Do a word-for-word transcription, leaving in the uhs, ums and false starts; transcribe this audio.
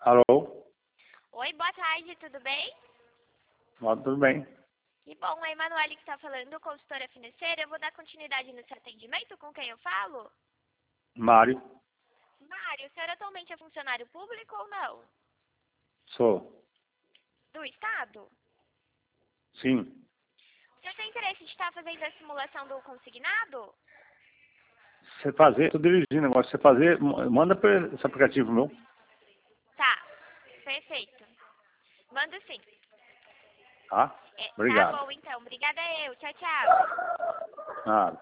Alô? Oi, boa tarde, tudo bem? Ó, tudo bem. Que bom, a Emanuele que está falando, consultora financeira. Eu vou dar continuidade no seu atendimento, com quem eu falo? Mário? Mário, o senhor atualmente é funcionário público ou não? Sou. Do Estado? Sim. O senhor tem interesse de estar fazendo a simulação do consignado? Você fazer, tô dirigindo agora. Você fazer, m- manda para esse aplicativo meu. Tá, perfeito. Mando sim. Tá? É, tá Obrigado. bom, então. Obrigada eu. Tchau, tchau. Nada.